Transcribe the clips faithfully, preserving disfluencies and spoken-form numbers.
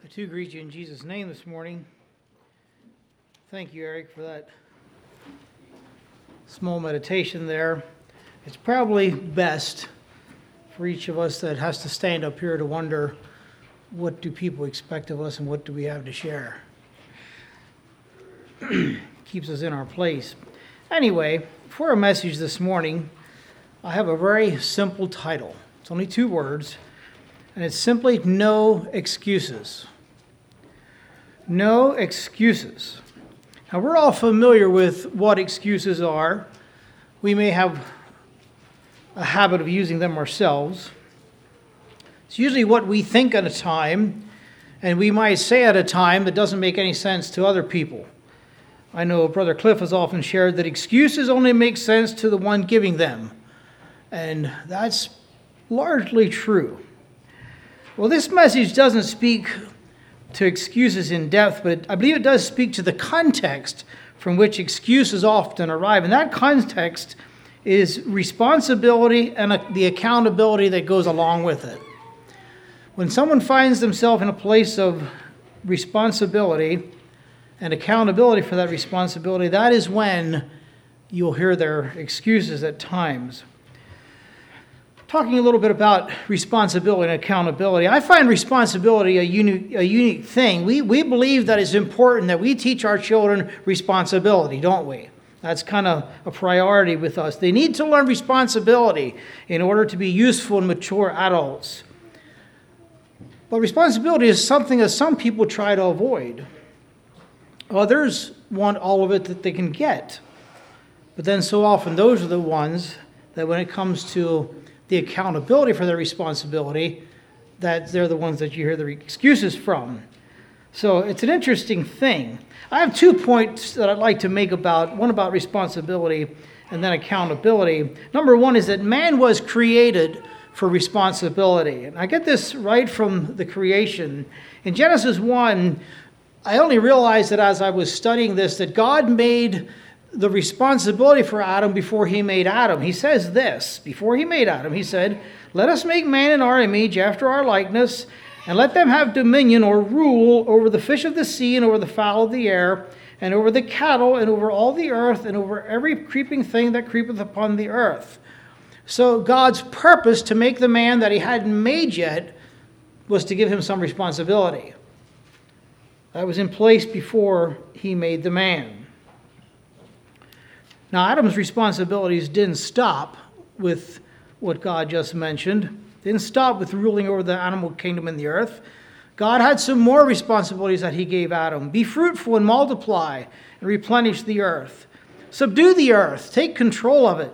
I too greet you in Jesus' name this morning. Thank you, Eric, for that small meditation there. It's probably best for each of us that has to stand up here to wonder, what do people expect of us and what do we have to share? Keeps us in our place. Anyway, for our message this morning, I have a very simple title. It's only two words, and it's simply No Excuses. No excuses. Now, we're all familiar with what excuses are. We may have a habit of using them ourselves. It's usually what we think at a time, and we might say at a time that doesn't make any sense to other people. I know Brother Cliff has often shared that excuses only make sense to the one giving them, and that's largely true. Well, this message doesn't speak to excuses in depth, but I believe it does speak to the context from which excuses often arrive. And that context is responsibility and the accountability that goes along with it. When someone finds themselves in a place of responsibility and accountability for that responsibility, that is when you'll hear their excuses at times. Talking a little bit about responsibility and accountability, I find responsibility a unique, a unique thing. We, we believe that it's important that we teach our children responsibility, don't we? That's kind of a priority with us. They need to learn responsibility in order to be useful and mature adults. But responsibility is something that some people try to avoid. Others want all of it that they can get. But then so often those are the ones that when it comes to the accountability for their responsibility, that they're the ones that you hear the excuses from. So it's an interesting thing. I have two points that I'd like to make about, one about responsibility and then accountability. Number one is that man was created for responsibility. And I get this right from the creation. In Genesis one, I only realized that as I was studying this, that God made the responsibility for Adam before he made Adam. He says this, before he made Adam, he said, "Let us make man in our image, after our likeness, and let them have dominion or rule over the fish of the sea and over the fowl of the air, and over the cattle and over all the earth and over every creeping thing that creepeth upon the earth." So God's purpose to make the man that he hadn't made yet was to give him some responsibility. That was in place before he made the man. Now, Adam's responsibilities didn't stop with what God just mentioned. Didn't stop with ruling over the animal kingdom and the earth. God had some more responsibilities that he gave Adam. Be fruitful and multiply and replenish the earth. Subdue the earth. Take control of it.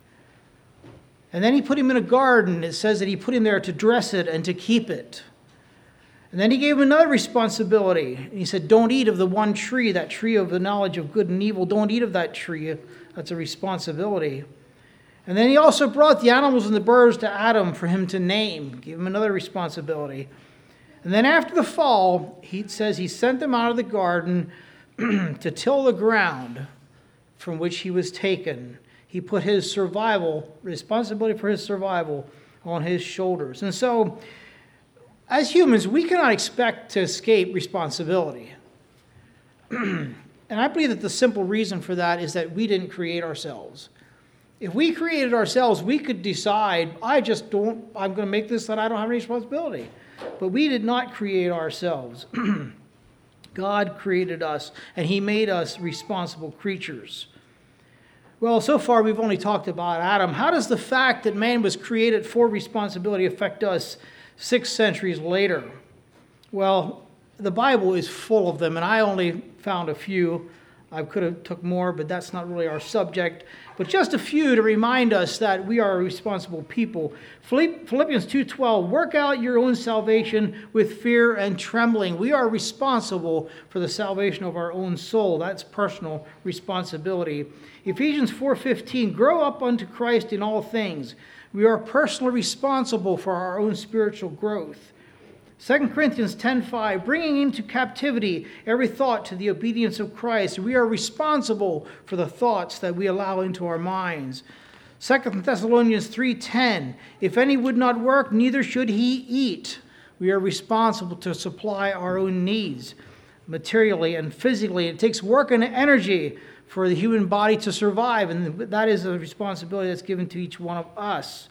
And then he put him in a garden. It says that he put him there to dress it and to keep it. And then he gave him another responsibility. And he said, don't eat of the one tree, that tree of the knowledge of good and evil. Don't eat of that tree. That's a responsibility. And then he also brought the animals and the birds to Adam for him to name. Give him another responsibility. And then after the fall, he says he sent them out of the garden to till the ground from which he was taken. He put his survival, responsibility for his survival, on his shoulders. And so, as humans, we cannot expect to escape responsibility. And I believe that the simple reason for that is that we didn't create ourselves. If we created ourselves, we could decide, I just don't, I'm going to make this that I don't have any responsibility. But we did not create ourselves. God created us, and he made us responsible creatures. Well, so far we've only talked about Adam. How does the fact that man was created for responsibility affect us six centuries later? Well, the Bible is full of them, and I only found a few. I could have took more, but that's not really our subject. But just a few to remind us that we are a responsible people. Philippians two twelve, work out your own salvation with fear and trembling. We are responsible for the salvation of our own soul. That's personal responsibility. Ephesians four fifteen, grow up unto Christ in all things. We are personally responsible for our own spiritual growth. Second Corinthians ten five, bringing into captivity every thought to the obedience of Christ. We are responsible for the thoughts that we allow into our minds. Second Thessalonians three ten, if any would not work, neither should he eat. We are responsible to supply our own needs materially and physically. It takes work and energy for the human body to survive, and that is a responsibility that's given to each one of us.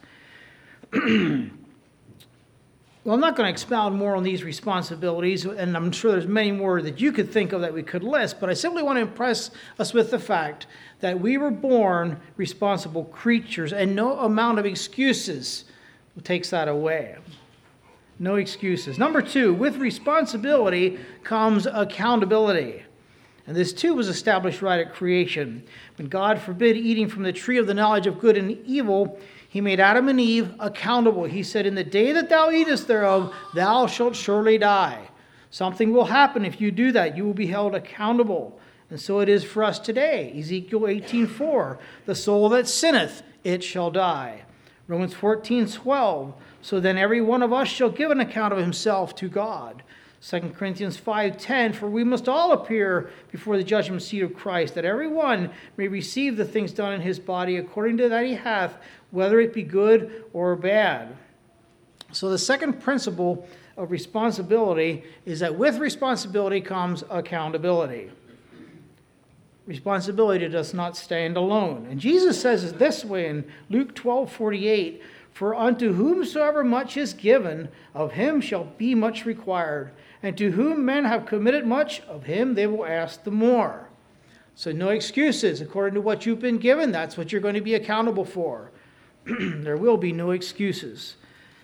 Well, I'm not going to expound more on these responsibilities, and I'm sure there's many more that you could think of that we could list, but I simply want to impress us with the fact that we were born responsible creatures, and no amount of excuses takes that away. No excuses. Number two, with responsibility comes accountability. And this too was established right at creation. When God forbid eating from the tree of the knowledge of good and evil, he made Adam and Eve accountable. He said, in the day that thou eatest thereof, thou shalt surely die. Something will happen if you do that. You will be held accountable. And so it is for us today. Ezekiel eighteen four, the soul that sinneth, it shall die. Romans fourteen twelve, so then every one of us shall give an account of himself to God. Second Corinthians five ten, for we must all appear before the judgment seat of Christ, that every one may receive the things done in his body according to that he hath, whether it be good or bad. So the second principle of responsibility is that with responsibility comes accountability. Responsibility does not stand alone. And Jesus says it this way in Luke twelve forty-eight, for unto whomsoever much is given, of him shall be much required. And to whom men have committed much, of him they will ask the more. So no excuses. According to what you've been given, that's what you're going to be accountable for. There will be no excuses.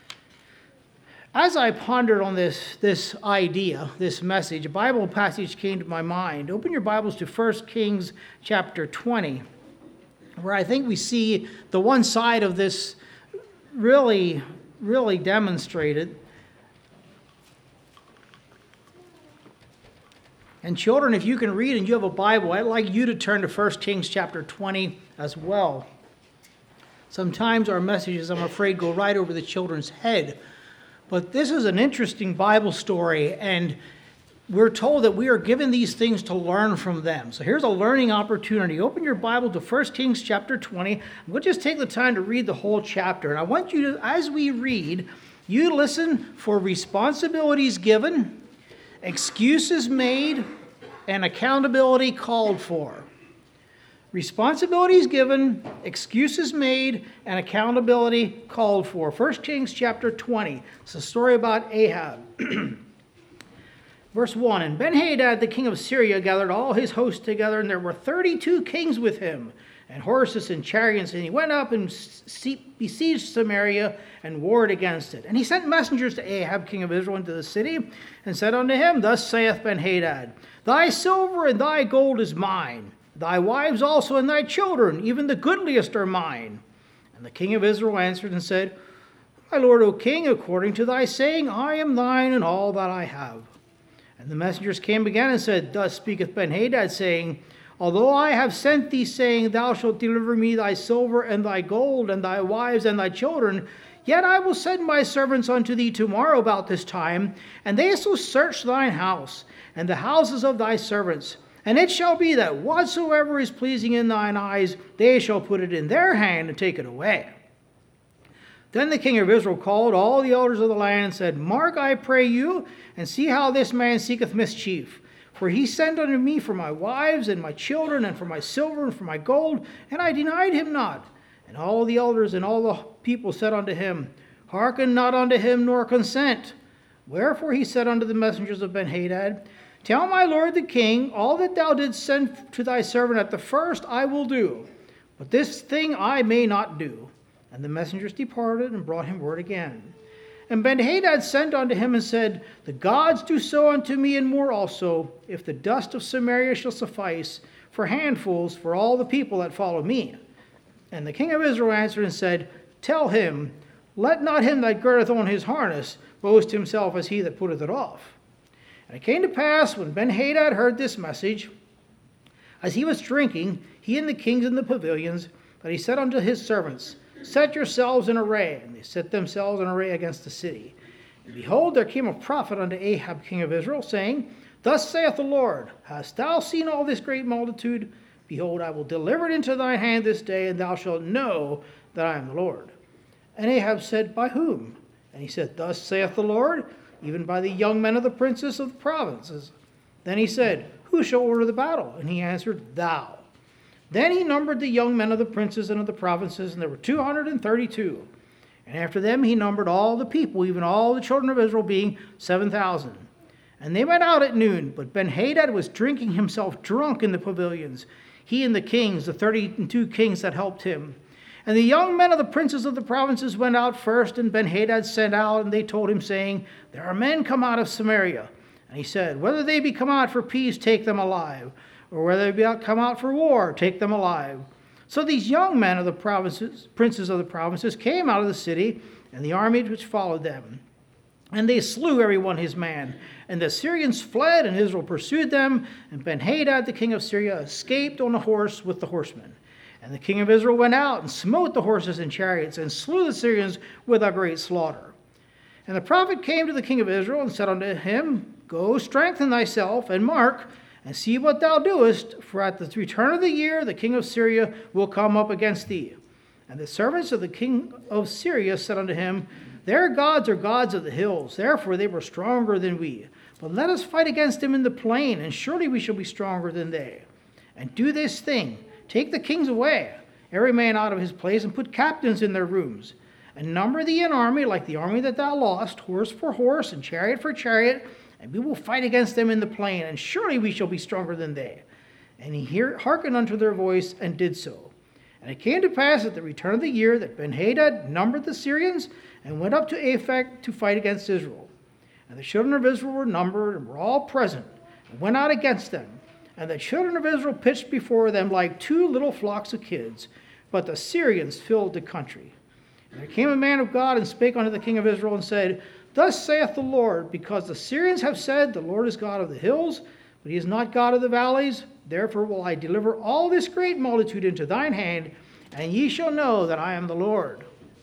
As I pondered on this, this idea, this message, a Bible passage came to my mind. Open your Bibles to First Kings chapter twenty, where I think we see the one side of this really, really demonstrated. And children, if you can read and you have a Bible, I'd like you to turn to First Kings chapter twenty as well. Sometimes our messages, I'm afraid, go right over the children's head. But this is an interesting Bible story, and we're told that we are given these things to learn from them. So here's a learning opportunity. Open your Bible to First Kings chapter twenty. We'll just take the time to read the whole chapter. And I want you to, as we read, you listen for responsibilities given, excuses made, and accountability called for. Responsibilities given, excuses made, and accountability called for. First Kings chapter twenty. It's a story about Ahab. Verse one, and Ben-Hadad, the king of Syria, gathered all his hosts together, and there were thirty-two kings with him, and horses and chariots, and he went up and besieged Samaria and warred against it. And he sent messengers to Ahab, king of Israel, into the city, and said unto him, thus saith Ben-Hadad, thy silver and thy gold is mine, thy wives also and thy children, even the goodliest are mine. And the king of Israel answered and said, my lord, O king, according to thy saying, I am thine and all that I have. And the messengers came again and said, thus speaketh Ben-Hadad, saying, although I have sent thee, saying, thou shalt deliver me thy silver and thy gold and thy wives and thy children, yet I will send my servants unto thee tomorrow about this time, and they shall search thine house and the houses of thy servants. And it shall be that whatsoever is pleasing in thine eyes, they shall put it in their hand and take it away. Then the king of Israel called all the elders of the land and said, mark, I pray you, and see how this man seeketh mischief. For he sent unto me for my wives and my children, and for my silver and for my gold, and I denied him not. And all the elders and all the people said unto him, hearken not unto him, nor consent. Wherefore he said unto the messengers of Ben-Hadad, tell my lord the king, all that thou didst send to thy servant at the first I will do, but this thing I may not do. And the messengers departed and brought him word again. And Ben-Hadad sent unto him and said, the gods do so unto me and more also, if the dust of Samaria shall suffice for handfuls for all the people that follow me. And the king of Israel answered and said, tell him, let not him that girdeth on his harness boast himself as he that putteth it off. And it came to pass, when Ben-Hadad heard this message, as he was drinking, he and the kings in the pavilions, that he said unto his servants, set yourselves in array. And they set themselves in array against the city. And behold, there came a prophet unto Ahab, king of Israel, saying, thus saith the Lord, hast thou seen all this great multitude? Behold, I will deliver it into thy hand this day, and thou shalt know that I am the Lord. And Ahab said, by whom? And he said, thus saith the Lord, even by the young men of the princes of the provinces. Then he said, Who shall order the battle? And he answered, Thou. Then he numbered the young men of the princes and of the provinces, and there were two hundred and thirty-two. And after them he numbered all the people, even all the children of Israel, being seven thousand. And they went out at noon, but Benhadad was drinking himself drunk in the pavilions, he and the kings, the thirty-two kings that helped him. And the young men of the princes of the provinces went out first, and Benhadad sent out, and they told him, saying, There are men come out of Samaria. And he said, Whether they be come out for peace, take them alive, or whether they be come out for war, take them alive. So these young men of the provinces, princes of the provinces, came out of the city, and the army which followed them. And they slew every one his man. And the Syrians fled, and Israel pursued them. And Benhadad, the king of Syria, escaped on a horse with the horsemen. And the king of Israel went out and smote the horses and chariots, and slew the Syrians with a great slaughter. And the prophet came to the king of Israel, and said unto him, Go, strengthen thyself, and mark, and see what thou doest, for at the return of the year the king of Syria will come up against thee. And the servants of the king of Syria said unto him, Their gods are gods of the hills, therefore they were stronger than we. But let us fight against them in the plain, and surely we shall be stronger than they. And do this thing, take the kings away, every man out of his place, and put captains in their rooms. And number thee an army like the army that thou lost, horse for horse, and chariot for chariot, and we will fight against them in the plain, and surely we shall be stronger than they. And he hear, hearkened unto their voice, and did so. And it came to pass at the return of the year that Benhadad numbered the Syrians, and went up to Aphek to fight against Israel. And the children of Israel were numbered, and were all present, and went out against them. And the children of Israel pitched before them like two little flocks of kids, but the Syrians filled the country. And there came a man of God, and spake unto the king of Israel, and said, Thus saith the Lord, because the Syrians have said, The Lord is God of the hills, but he is not God of the valleys, therefore will I deliver all this great multitude into thine hand, and ye shall know that I am the Lord.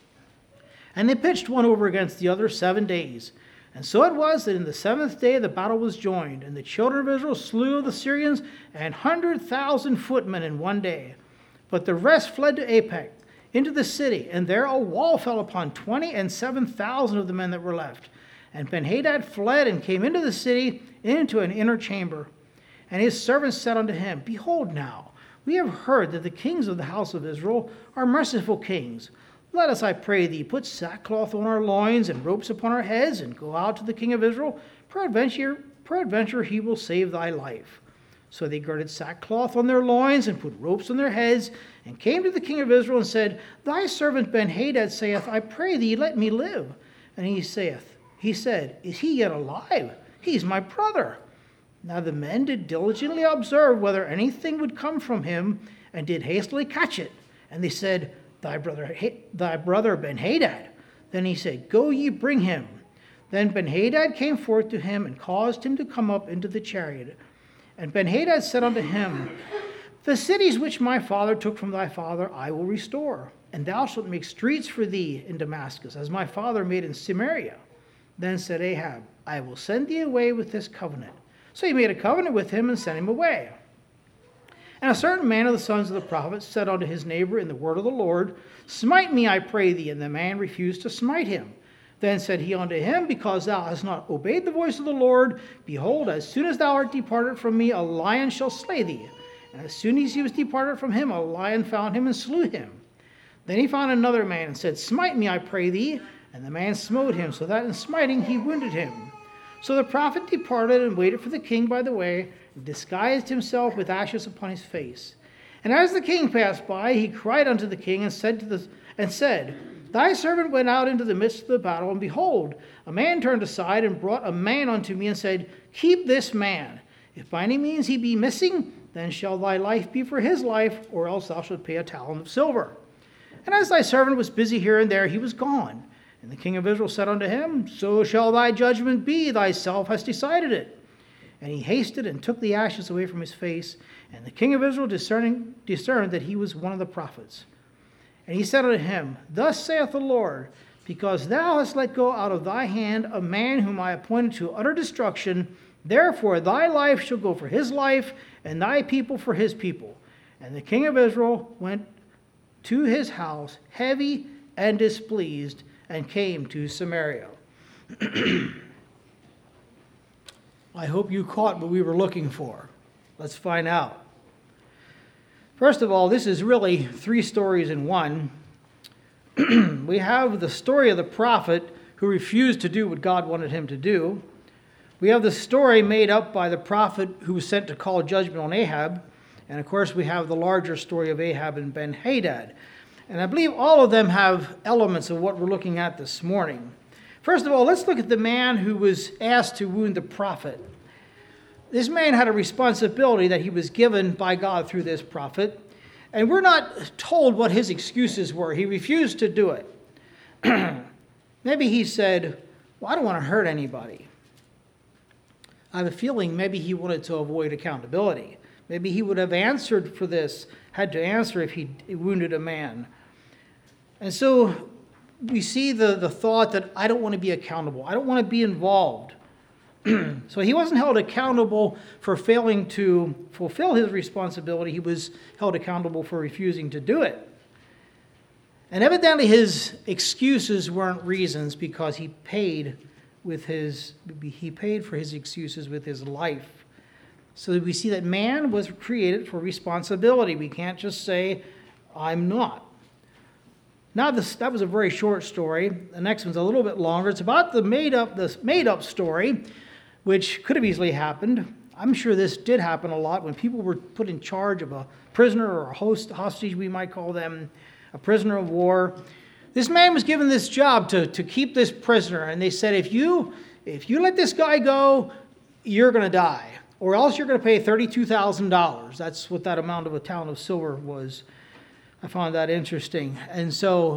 And they pitched one over against the other seven days. And so it was that in the seventh day the battle was joined, and the children of Israel slew the Syrians an hundred thousand footmen in one day. But the rest fled to Aphek, into the city, and there a wall fell upon twenty and seven thousand of the men that were left. And Benhadad fled and came into the city, into an inner chamber. And his servants said unto him, Behold now, we have heard that the kings of the house of Israel are merciful kings. Let us, I pray thee, put sackcloth on our loins and ropes upon our heads, and go out to the king of Israel. Peradventure, peradventure he will save thy life. So they girded sackcloth on their loins, and put ropes on their heads, and came to the king of Israel, and said, Thy servant Benhadad saith, I pray thee, let me live. And he saith, He said, Is he yet alive? He is my brother. Now the men did diligently observe whether anything would come from him, and did hastily catch it. And they said, Thy brother, thy brother Benhadad. Then he said, Go ye bring him. Then Benhadad came forth to him, and caused him to come up into the chariot. And Benhadad said unto him, The cities which my father took from thy father I will restore, and thou shalt make streets for thee in Damascus, as my father made in Samaria. Then said Ahab, I will send thee away with this covenant. So he made a covenant with him, and sent him away. And a certain man of the sons of the prophets said unto his neighbor in the word of the Lord, Smite me, I pray thee. And the man refused to smite him. Then said he unto him, Because thou hast not obeyed the voice of the Lord, behold, as soon as thou art departed from me, a lion shall slay thee. And as soon as he was departed from him, a lion found him and slew him. Then he found another man, and said, Smite me, I pray thee. And the man smote him, so that in smiting he wounded him. So the prophet departed, and waited for the king by the way, and disguised himself with ashes upon his face. And as the king passed by, he cried unto the king, and said to the and said, Thy servant went out into the midst of the battle, and behold, a man turned aside, and brought a man unto me, and said, Keep this man. If by any means he be missing, then shall thy life be for his life, or else thou shalt pay a talent of silver. And as thy servant was busy here and there, he was gone. And the king of Israel said unto him, So shall thy judgment be, thyself hast decided it. And he hasted and took the ashes away from his face. And the king of Israel discerning, discerned that he was one of the prophets. And he said unto him, Thus saith the Lord, Because thou hast let go out of thy hand a man whom I appointed to utter destruction, therefore thy life shall go for his life, and thy people for his people. And the king of Israel went to his house heavy and displeased, and came to Samaria. I hope you caught what we were looking for. Let's find out. First of all, this is really three stories in one. We have the story of the prophet who refused to do what God wanted him to do. We have the story made up by the prophet who was sent to call judgment on Ahab. And of course, we have the larger story of Ahab and Ben-Hadad. And I believe all of them have elements of what we're looking at this morning. First of all, let's look at the man who was asked to wound the prophet. This man had a responsibility that he was given by God through this prophet. And we're not told what his excuses were. He refused to do it. Maybe he said, well, I don't want to hurt anybody. I have a feeling maybe he wanted to avoid accountability. Maybe he would have answered for this, had to answer if he wounded a man. And so we see the, the thought that I don't want to be accountable. I don't want to be involved. So he wasn't held accountable for failing to fulfill his responsibility. He was held accountable for refusing to do it. And evidently his excuses weren't reasons, because he paid with his he paid for his excuses with his life. So we see that man was created for responsibility. We can't just say, I'm not. Now, this, that was a very short story. The next one's a little bit longer. It's about the made-up this made-up story, which could have easily happened. I'm sure this did happen a lot when people were put in charge of a prisoner or a host, hostage, we might call them, a prisoner of war. This man was given this job to, to keep this prisoner, and they said, if you, if you let this guy go, you're going to die, or else you're going to pay thirty-two thousand dollars. That's what that amount of a talent of silver was. I found that interesting. And so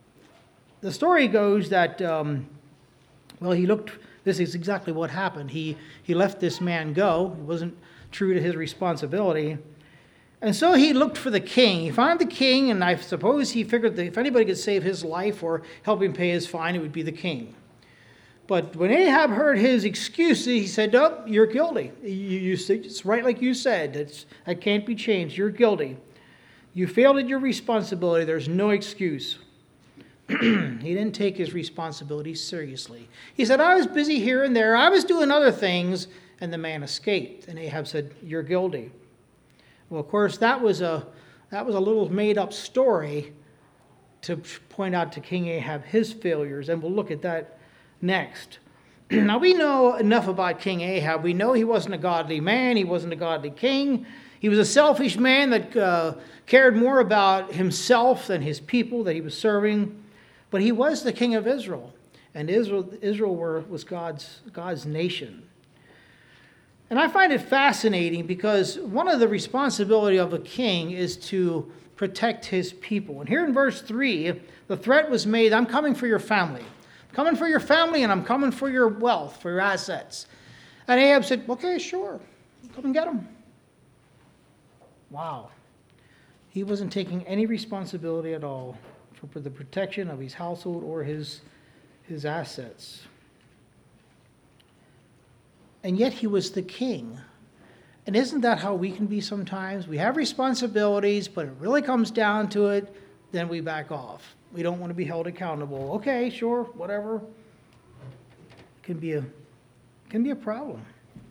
the story goes that, um, well, he looked, this is exactly what happened. He, he let this man go. He wasn't true to his responsibility. And so he looked for the king. He found the king, and I suppose he figured that if anybody could save his life or help him pay his fine, it would be the king. But when Ahab heard his excuses, he said, oh, you're guilty. You, you, it's right like you said. It's, that can't be changed. You're guilty. You failed at your responsibility. There's no excuse. He didn't take his responsibility seriously. He said, I was busy here and there. I was doing other things. And the man escaped. And Ahab said, you're guilty. Well, of course, that was a that was a little made-up story to point out to King Ahab his failures, and we'll look at that next. Now, we know enough about King Ahab. We know he wasn't a godly man. He wasn't a godly king. He was a selfish man that uh, cared more about himself than his people that he was serving. But he was the king of Israel, and Israel, Israel were, was God's, God's nation. And I find it fascinating because one of the responsibility of a king is to protect his people. And here in verse three, the threat was made, I'm coming for your family. I'm coming for your family, and I'm coming for your wealth, for your assets. And Ahab said, okay, sure. Come and get them. Wow. He wasn't taking any responsibility at all for the protection of his household or his, his assets. And yet he was the king. And isn't that how we can be sometimes? We have responsibilities, but it really comes down to it, then we back off. We don't want to be held accountable. Okay, sure, whatever. It can be a, can be a problem.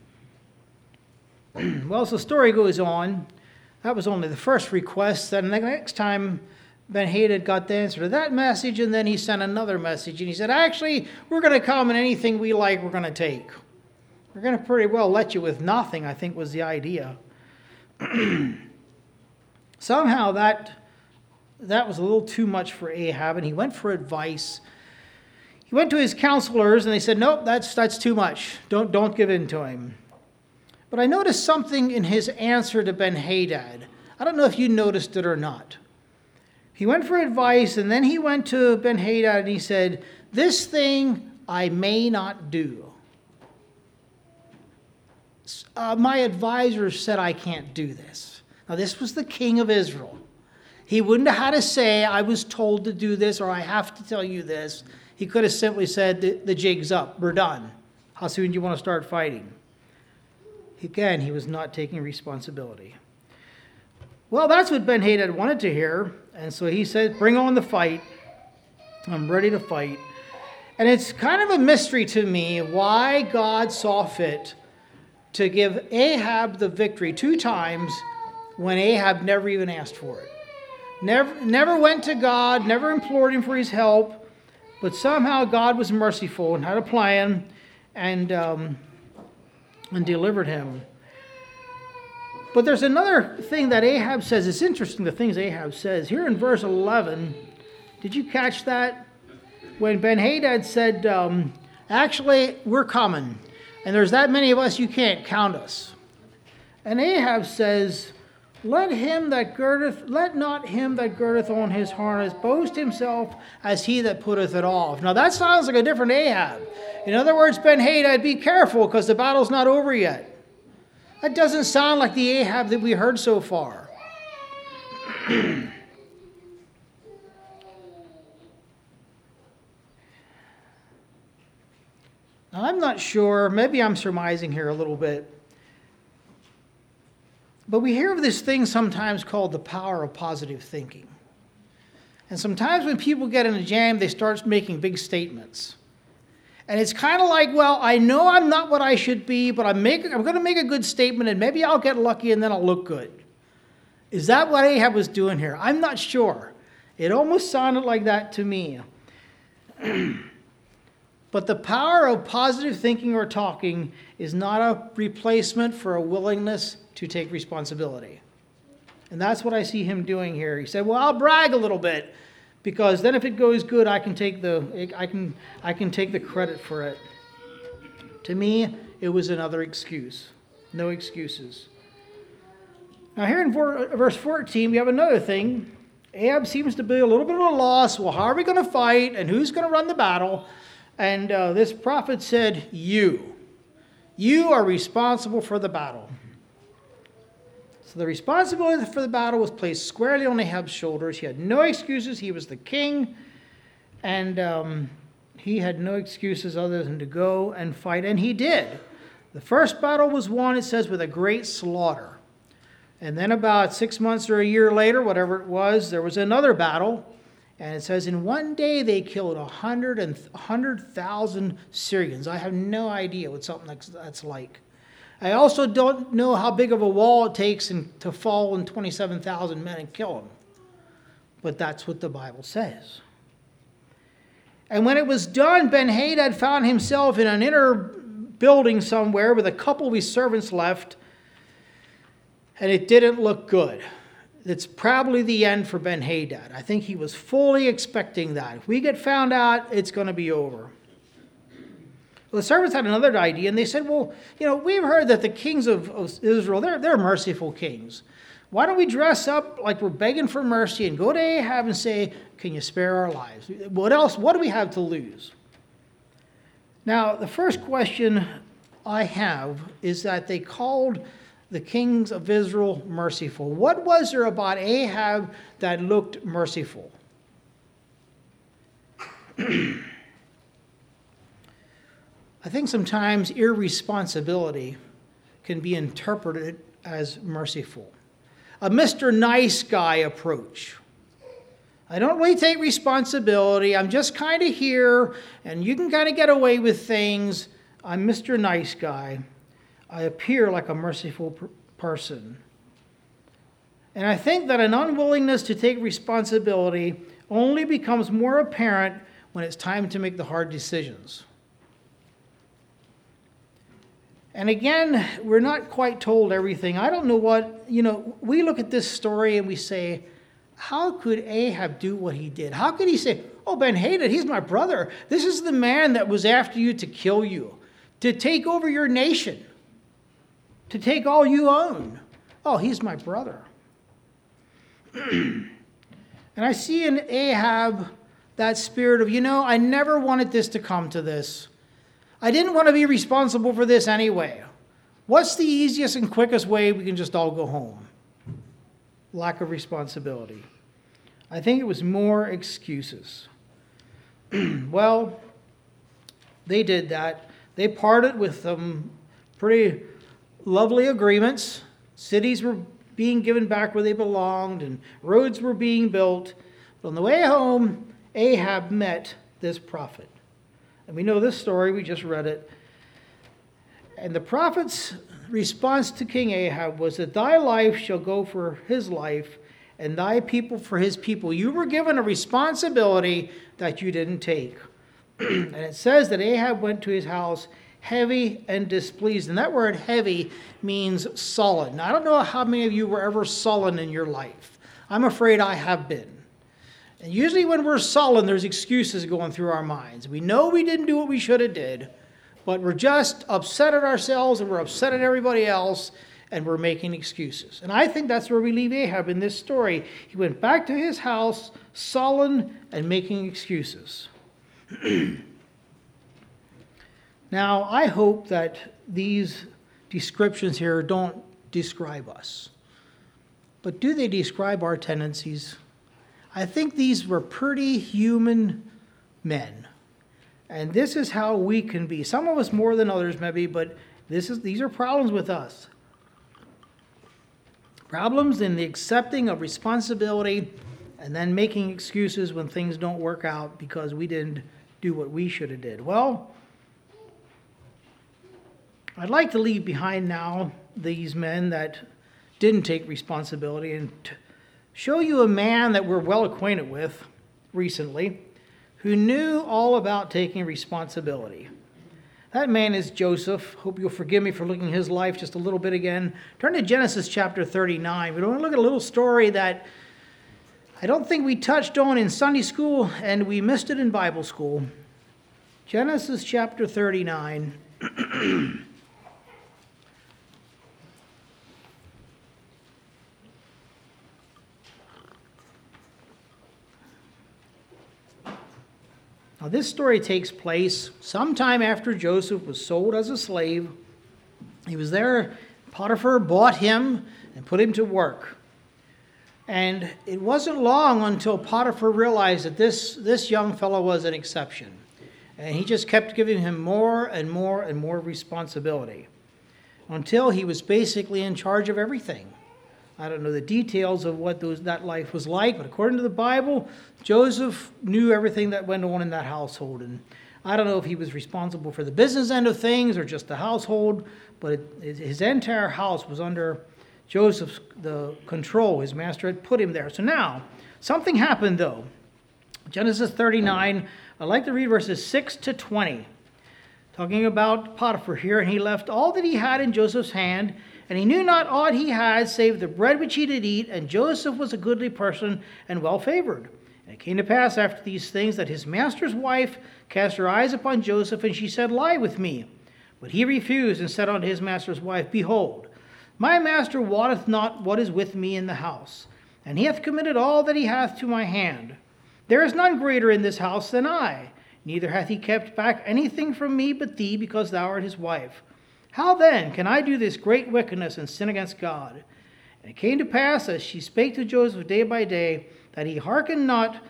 Well, as the story goes on, that was only the first request. Then the next time Ben-Hadad got the answer to that message, and then he sent another message. And he said, actually, we're going to come, and anything we like, we're going to take. We're going to pretty well let you with nothing, I think was the idea. Somehow that, that was a little too much for Ahab, and he went for advice. He went to his counselors, and they said, nope, that's, that's too much. Don't, don't give in to him. But I noticed something in his answer to Ben-Hadad. I don't know if you noticed it or not. He went for advice, and then he went to Ben-Hadad, and he said, this thing I may not do. Uh, my advisor said I can't do this. Now, this was the king of Israel. He wouldn't have had to say, I was told to do this, or I have to tell you this. He could have simply said, the, the jig's up, we're done. How soon do you want to start fighting? Again, he was not taking responsibility. Well, that's what Ben-Hadad wanted to hear, and so he said, bring on the fight. I'm ready to fight. And it's kind of a mystery to me why God saw fit to give Ahab the victory two times when Ahab never even asked for it. Never, never went to God, never implored him for his help, but somehow God was merciful and had a plan and, um, and delivered him. But there's another thing that Ahab says. It's interesting, the things Ahab says. Here in verse eleven, did you catch that? When Ben-Hadad said, um, actually, we're coming, and there's that many of us, you can't count us. And Ahab says, let him that girdeth, let not him that girdeth on his harness boast himself as he that putteth it off. Now that sounds like a different Ahab. In other words, Ben-Hadad, be careful because the battle's not over yet. That doesn't sound like the Ahab that we heard so far. Now, I'm not sure, maybe I'm surmising here a little bit, but we hear of this thing sometimes called the power of positive thinking. And sometimes when people get in a jam, they start making big statements. And it's kind of like, well, I know I'm not what I should be, but I'm, making, I'm going to make a good statement, and maybe I'll get lucky, and then I'll look good. Is that what Ahab was doing here? I'm not sure. It almost sounded like that to me. But the power of positive thinking or talking is not a replacement for a willingness to take responsibility. And that's what I see him doing here. He said, well, I'll brag a little bit, because then if it goes good, I can take the I can I can take the credit for it. To me, it was another excuse. No excuses. Now here in verse fourteen, we have another thing. Ahab seems to be a little bit of a loss. Well, how are we going to fight? And who's going to run the battle? And uh, this prophet said, you. You are responsible for the battle. So the responsibility for the battle was placed squarely on Ahab's shoulders. He had no excuses. He was the king. And um, he had no excuses other than to go and fight. And he did. The first battle was won, it says, with a great slaughter. And then about six months or a year later, whatever it was, there was another battle. And it says, in one day they killed one hundred thousand Syrians. I have no idea what something like that's like. I also don't know how big of a wall it takes in, to fall on twenty-seven thousand men and kill them. But that's what the Bible says. And when it was done, Ben-Hadad found himself in an inner building somewhere with a couple of his servants left. And it didn't look good. It's probably the end for Ben-Hadad. I think he was fully expecting that. If we get found out, it's going to be over. Well, the servants had another idea, and they said, well, you know, we've heard that the kings of Israel, they're, they're merciful kings. Why don't we dress up like we're begging for mercy and go to Ahab and say, can you spare our lives? What else? What do we have to lose? Now, the first question I have is that they called the kings of Israel merciful. What was there about Ahab that looked merciful? I think sometimes irresponsibility can be interpreted as merciful. A Mister Nice Guy approach. I don't really take responsibility. I'm just kind of here, and you can kind of get away with things. I'm Mister Nice Guy. I appear like a merciful per- person. And I think that an unwillingness to take responsibility only becomes more apparent when it's time to make the hard decisions. And again, we're not quite told everything. I don't know what, you know, we look at this story and we say, how could Ahab do what he did? How could he say, oh, Ben-Hadad, he's my brother. This is the man that was after you to kill you, to take over your nation, to take all you own. Oh, he's my brother. And I see in Ahab that spirit of, you know, I never wanted this to come to this. I didn't want to be responsible for this anyway. What's the easiest and quickest way we can just all go home? Lack of responsibility. I think it was more excuses. Well, they did that. They parted with some pretty lovely agreements. Cities were being given back where they belonged, and roads were being built. But on the way home, Ahab met this prophet. And we know this story, we just read it. And the prophet's response to King Ahab was that thy life shall go for his life, and thy people for his people. You were given a responsibility that you didn't take. And it says that Ahab went to his house heavy and displeased. And that word heavy means sullen. Now, I don't know how many of you were ever sullen in your life. I'm afraid I have been. And usually when we're sullen, there's excuses going through our minds. We know we didn't do what we should have did, but we're just upset at ourselves and we're upset at everybody else, and we're making excuses. And I think that's where we leave Ahab in this story. He went back to his house, sullen and making excuses. Now, I hope that these descriptions here don't describe us. But do they describe our tendencies? I think these were pretty human men. And this is how we can be. Some of us more than others maybe, but this is these are problems with us. Problems in the accepting of responsibility and then making excuses when things don't work out because we didn't do what we should have did. Well, I'd like to leave behind now these men that didn't take responsibility and t- show you a man that we're well acquainted with recently who knew all about taking responsibility. That man is Joseph. Hope you'll forgive me for looking at his life just a little bit again. Turn to Genesis chapter thirty-nine. We're going to look at a little story that I don't think we touched on in Sunday school, and we missed it in Bible school. Genesis chapter thirty-nine. Now, this story takes place sometime after Joseph was sold as a slave. He was there. Potiphar bought him and put him to work. And it wasn't long until Potiphar realized that this, this young fellow was an exception. And he just kept giving him more and more and more responsibility until he was basically in charge of everything. I don't know the details of what those, that life was like, but according to the Bible, Joseph knew everything that went on in that household. And I don't know if he was responsible for the business end of things or just the household, but it, his entire house was under Joseph's the control. His master had put him there. So now, something happened though. Genesis thirty-nine, I'd like to read verses six to twenty. Talking about Potiphar here, and he left all that he had in Joseph's hand, and he knew not aught he had, save the bread which he did eat, and Joseph was a goodly person and well favored. And it came to pass after these things that his master's wife cast her eyes upon Joseph, and she said, Lie with me. But he refused, and said unto his master's wife, Behold, my master wotteth not what is with me in the house, and he hath committed all that he hath to my hand. There is none greater in this house than I, neither hath he kept back anything from me but thee, because thou art his wife. How then can I do this great wickedness and sin against God? And it came to pass, as she spake to Joseph day by day, that he hearkened not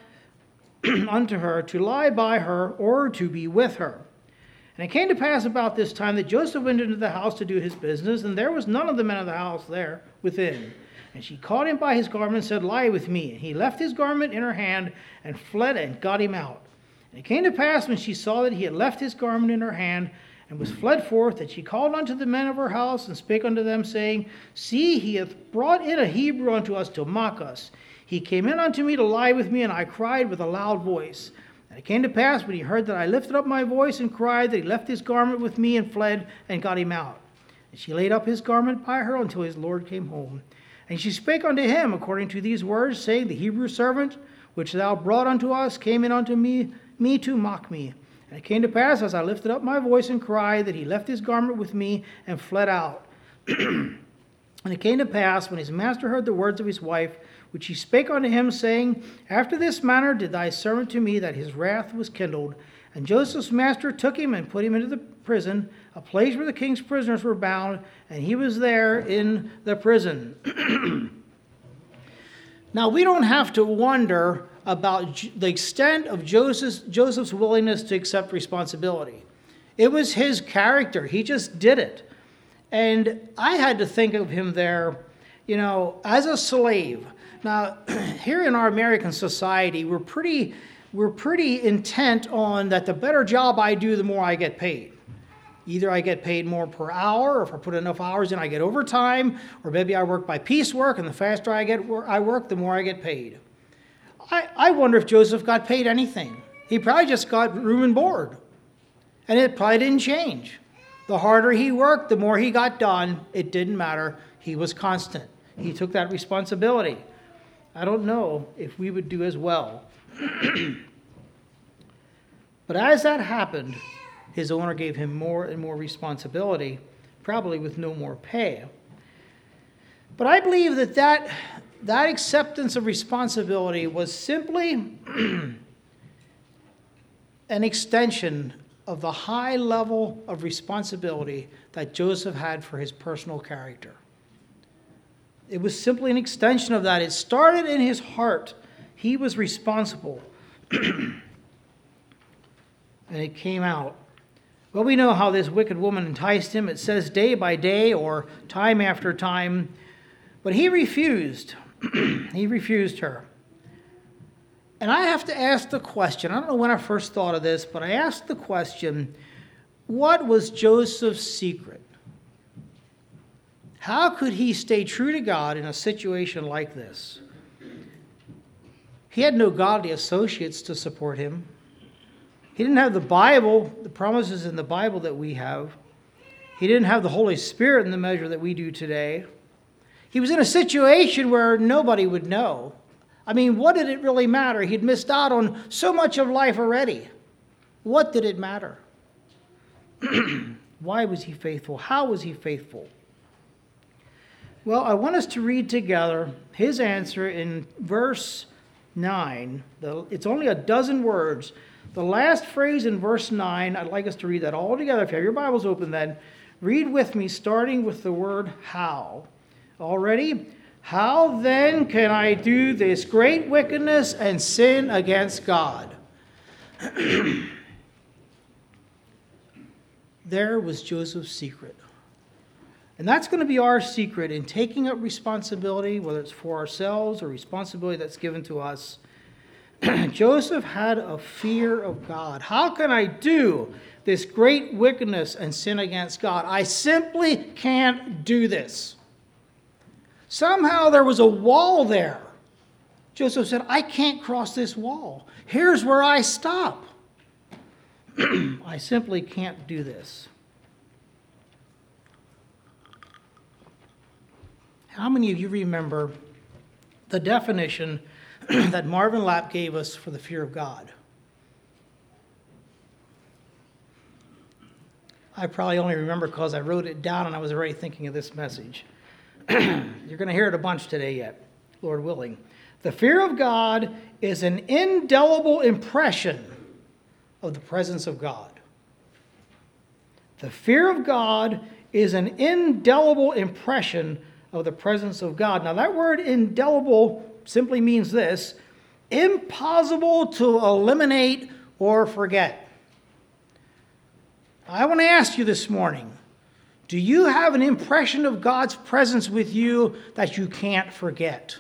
unto her to lie by her or to be with her. And it came to pass about this time that Joseph went into the house to do his business, and there was none of the men of the house there within. And she caught him by his garment and said, Lie with me. And he left his garment in her hand and fled and got him out. And it came to pass when she saw that he had left his garment in her hand and was fled forth, that she called unto the men of her house and spake unto them, saying, See, he hath brought in a Hebrew unto us to mock us. He came in unto me to lie with me, and I cried with a loud voice. And it came to pass, when he heard that I lifted up my voice and cried, that he left his garment with me and fled and got him out. And she laid up his garment by her until his Lord came home. And she spake unto him according to these words, saying, The Hebrew servant, which thou brought unto us, came in unto me, me to mock me. And it came to pass, as I lifted up my voice and cried, that he left his garment with me and fled out. And it came to pass, when his master heard the words of his wife, which he spake unto him, saying, After this manner did thy servant to me, that his wrath was kindled. And Joseph's master took him and put him into the prison, a place where the king's prisoners were bound, and he was there in the prison. Now, we don't have to wonder about the extent of Joseph's, Joseph's willingness to accept responsibility. It was his character. He just did it. And I had to think of him there, you know, as a slave. Now, here in our American society, we're pretty, we're pretty intent on that the better job I do, the more I get paid. Either I get paid more per hour, or if I put enough hours in, I get overtime, or maybe I work by piecework, and the faster I get I work, the more I get paid. I, I wonder if Joseph got paid anything. He probably just got room and board. And it probably didn't change. The harder he worked, the more he got done. It didn't matter. He was constant. He took that responsibility. I don't know if we would do as well. But as that happened, his owner gave him more and more responsibility, probably with no more pay. But I believe that that, that acceptance of responsibility was simply an extension of the high level of responsibility that Joseph had for his personal character. It was simply an extension of that. It started in his heart. He was responsible. And it came out. Well, we know how this wicked woman enticed him. It says day by day or time after time. But he refused. He refused her. And I have to ask the question, I don't know when I first thought of this, but I asked the question, what was Joseph's secret? How could he stay true to God in a situation like this? He had no godly associates to support him. He didn't have the Bible, the promises in the Bible that we have. He didn't have the Holy Spirit in the measure that we do today. He was in a situation where nobody would know. I mean, what did it really matter? He'd missed out on so much of life already. What did it matter? Why was he faithful? How was he faithful? Well, I want us to read together his answer in verse nine. It's only a dozen words. The last phrase in verse nine, I'd like us to read that all together. If you have your Bibles open then, read with me, starting with the word how. All ready? How then can I do this great wickedness and sin against God? There was Joseph's secret. And that's going to be our secret in taking up responsibility, whether it's for ourselves or responsibility that's given to us. Joseph had a fear of God. How can I do this great wickedness and sin against God? I simply can't do this. Somehow there was a wall there. Joseph said, I can't cross this wall. Here's where I stop. I simply can't do this. How many of you remember the definition that Marvin Lapp gave us for the fear of God? I probably only remember because I wrote it down and I was already thinking of this message. You're going to hear it a bunch today yet, Lord willing. The fear of God is an indelible impression of the presence of God. The fear of God is an indelible impression of the presence of God. Now that word indelible simply means this: impossible to eliminate or forget. I want to ask you this morning, do you have an impression of God's presence with you that you can't forget?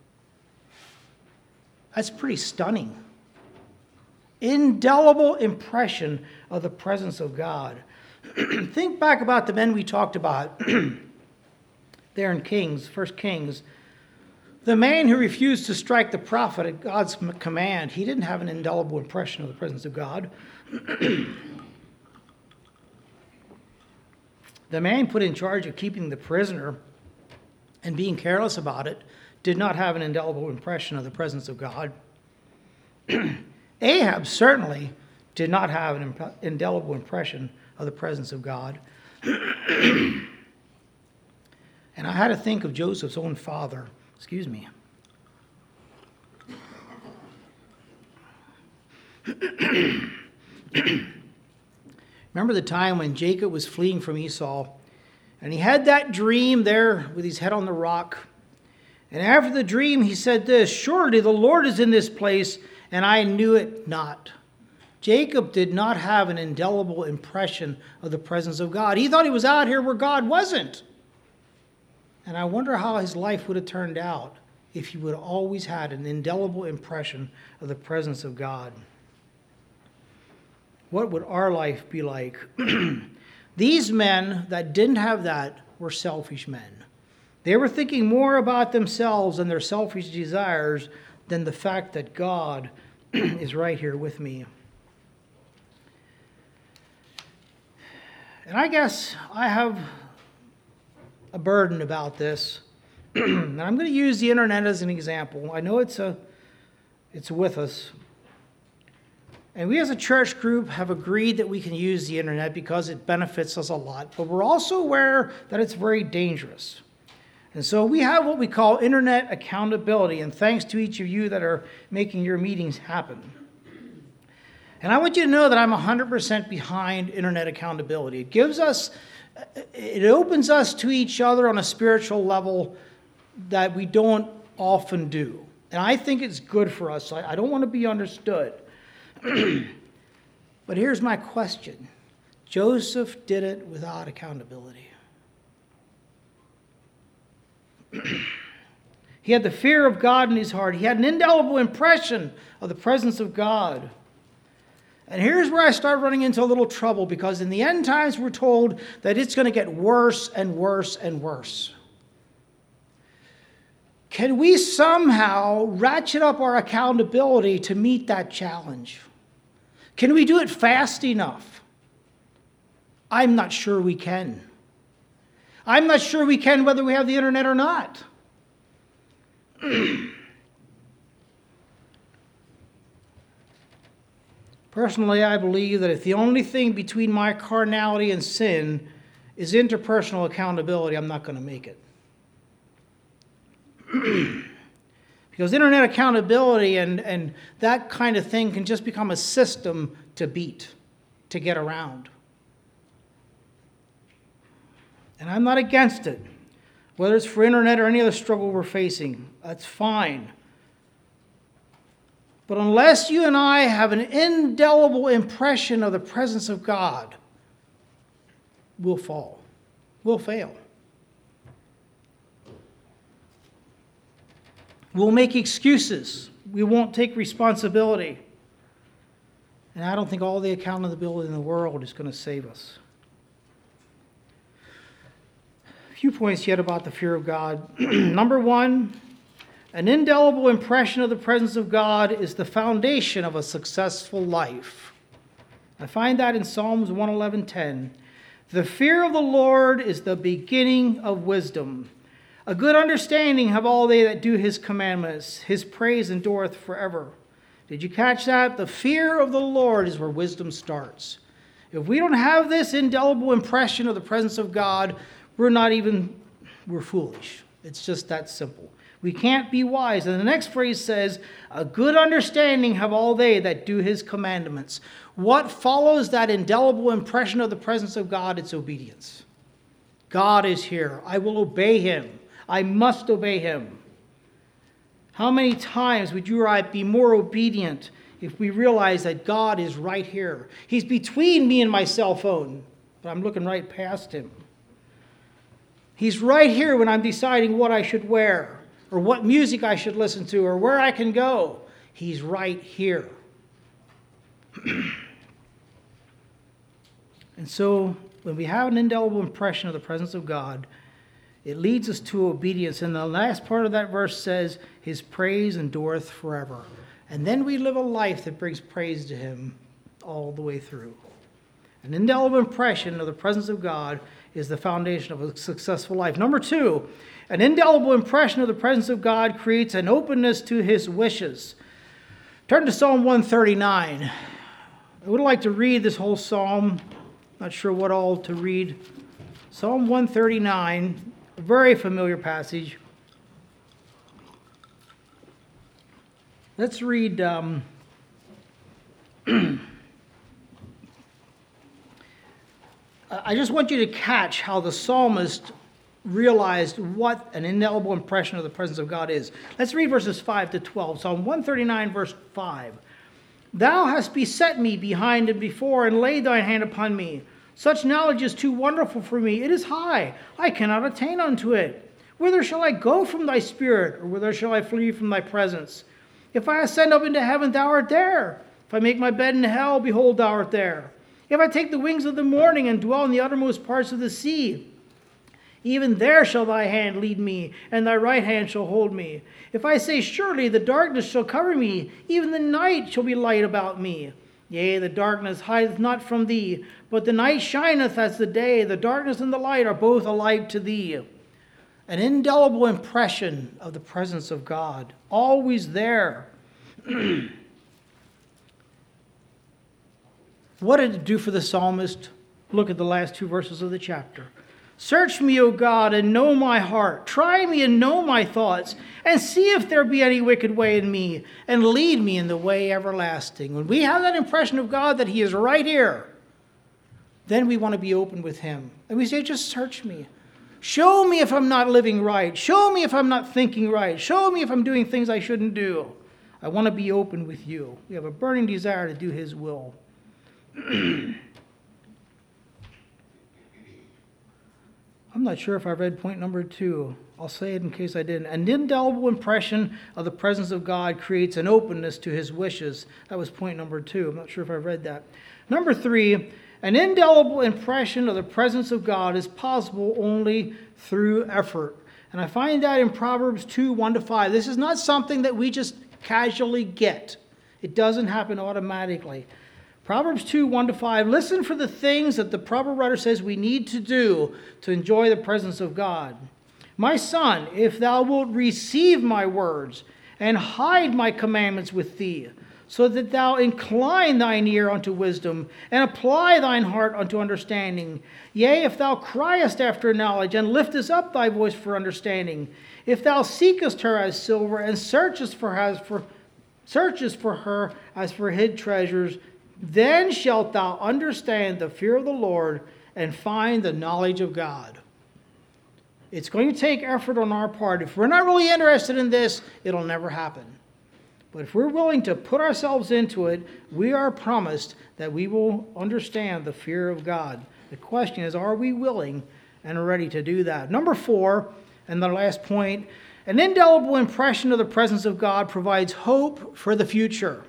That's pretty stunning. Indelible impression of the presence of God. Think back about the men we talked about there in Kings, First Kings. The man who refused to strike the prophet at God's command, he didn't have an indelible impression of the presence of God. The man put in charge of keeping the prisoner and being careless about it did not have an indelible impression of the presence of God. Ahab certainly did not have an indelible impression of the presence of God. And I had to think of Joseph's own father. Excuse me. Remember the time when Jacob was fleeing from Esau, and he had that dream there with his head on the rock. And after the dream, he said this, "Surely the Lord is in this place, and I knew it not." Jacob did not have an indelible impression of the presence of God. He thought he was out here where God wasn't. And I wonder how his life would have turned out if he would have always had an indelible impression of the presence of God. What would our life be like? These men that didn't have that were selfish men. They were thinking more about themselves and their selfish desires than the fact that God is right here with me. And I guess I have a burden about this. And I'm going to use the internet as an example. I know it's a, it's with us. And we as a church group have agreed that we can use the internet because it benefits us a lot. But we're also aware that it's very dangerous. And so we have what we call internet accountability. And thanks to each of you that are making your meetings happen. And I want you to know that I'm one hundred percent behind internet accountability. It gives us, it opens us to each other on a spiritual level that we don't often do. And I think it's good for us. I don't want to be understood. But here's my question. Joseph did it without accountability. He had the fear of God in his heart. He had an indelible impression of the presence of God. And here's where I start running into a little trouble, because in the end times we're told that it's going to get worse and worse and worse. Can we somehow ratchet up our accountability to meet that challenge? Can we do it fast enough? I'm not sure we can. I'm not sure we can whether we have the internet or not. Personally, I believe that if the only thing between my carnality and sin is interpersonal accountability, I'm not going to make it. Because internet accountability and, and that kind of thing can just become a system to beat, to get around. And I'm not against it. Whether it's for internet or any other struggle we're facing, that's fine. But unless you and I have an indelible impression of the presence of God, we'll fall. We'll fail. We'll make excuses. We won't take responsibility. And I don't think all the accountability in the world is going to save us. A few points yet about the fear of God. Number one, an indelible impression of the presence of God is the foundation of a successful life. I find that in Psalms one eleven ten. The fear of the Lord is the beginning of wisdom. A good understanding have all they that do his commandments. His praise endureth forever. Did you catch that? The fear of the Lord is where wisdom starts. If we don't have this indelible impression of the presence of God, we're not even, we're foolish. It's just that simple. We can't be wise. And the next phrase says, a good understanding have all they that do his commandments. What follows that indelible impression of the presence of God? It's obedience. God is here. I will obey him. I must obey him. How many times would you or I be more obedient if we realize that God is right here? He's between me and my cell phone, but I'm looking right past him. He's right here when I'm deciding what I should wear, or what music I should listen to, or where I can go. He's right here. And so, when we have an indelible impression of the presence of God, it leads us to obedience. And the last part of that verse says, his praise endureth forever. And then we live a life that brings praise to him all the way through. An indelible impression of the presence of God is the foundation of a successful life. Number two, an indelible impression of the presence of God creates an openness to his wishes. Turn to Psalm one thirty-nine. I would like to read this whole psalm. Not sure what all to read. Psalm one thirty-nine, a very familiar passage. Let's read... Um, I just want you to catch how the psalmist realized what an indelible impression of the presence of God is. Let's read verses five to twelve. Psalm one thirty-nine, verse five. Thou hast beset me behind and before, and laid thine hand upon me. Such knowledge is too wonderful for me. It is high. I cannot attain unto it. Whither shall I go from thy spirit, or whither shall I flee from thy presence? If I ascend up into heaven, thou art there. If I make my bed in hell, behold, thou art there. If I take the wings of the morning and dwell in the uttermost parts of the sea, even there shall thy hand lead me, and thy right hand shall hold me. If I say, surely the darkness shall cover me, even the night shall be light about me. Yea, the darkness hideth not from thee, but the night shineth as the day. The darkness and the light are both alike to thee. An indelible impression of the presence of God, always there. What did it do for the psalmist? Look at the last two verses of the chapter. Search me, O God, and know my heart. Try me and know my thoughts, and see if there be any wicked way in me, and lead me in the way everlasting. When we have that impression of God that he is right here, then we want to be open with him. And we say, just search me. Show me if I'm not living right. Show me if I'm not thinking right. Show me if I'm doing things I shouldn't do. I want to be open with you. We have a burning desire to do his will. I'm not sure if I read point number two. I'll say it in case I didn't. An indelible impression of the presence of God creates an openness to his wishes. That was point number two. I'm not sure if I read that. Number three, an indelible impression of the presence of God is possible only through effort. And I find that in Proverbs two, one to five. This is not something that we just casually get. It doesn't happen automatically. Proverbs two, one to five, listen for the things that the proverb writer says we need to do to enjoy the presence of God. My son, if thou wilt receive my words and hide my commandments with thee, so that thou incline thine ear unto wisdom and apply thine heart unto understanding. Yea, if thou criest after knowledge and liftest up thy voice for understanding, if thou seekest her as silver and searchest for her as for, searchest for her as for hid treasures, then shalt thou understand the fear of the Lord and find the knowledge of God. It's going to take effort on our part. If we're not really interested in this, it'll never happen. But if we're willing to put ourselves into it, we are promised that we will understand the fear of God. The question is, are we willing and ready to do that? Number four, and the last point, an indelible impression of the presence of God provides hope for the future.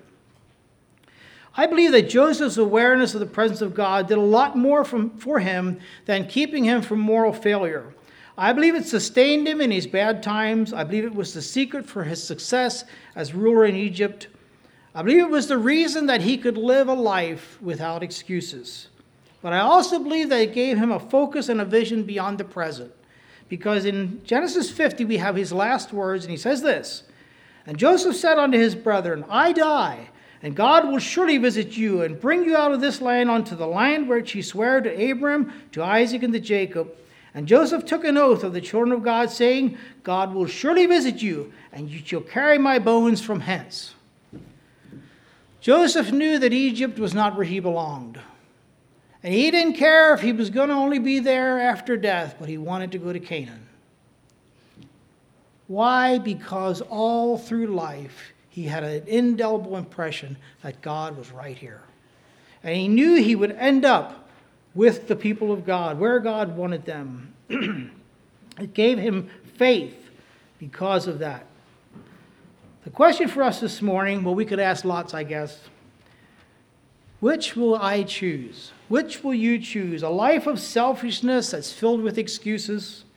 I believe that Joseph's awareness of the presence of God did a lot more from, for him than keeping him from moral failure. I believe it sustained him in his bad times. I believe it was the secret for his success as ruler in Egypt. I believe it was the reason that he could live a life without excuses. But I also believe that it gave him a focus and a vision beyond the present. Because in Genesis fifty, we have his last words, and he says this, "And Joseph said unto his brethren, I die, and God will surely visit you and bring you out of this land unto the land which he sware to Abram, to Isaac, and to Jacob. And Joseph took an oath of the children of God, saying, God will surely visit you, and you shall carry my bones from hence." Joseph knew that Egypt was not where he belonged. And he didn't care if he was going to only be there after death, but he wanted to go to Canaan. Why? Because all through life, he had an indelible impression that God was right here. And he knew he would end up with the people of God, where God wanted them. It gave him faith because of that. The question for us this morning, well, we could ask lots, I guess. Which will I choose? Which will you choose? A life of selfishness that's filled with excuses?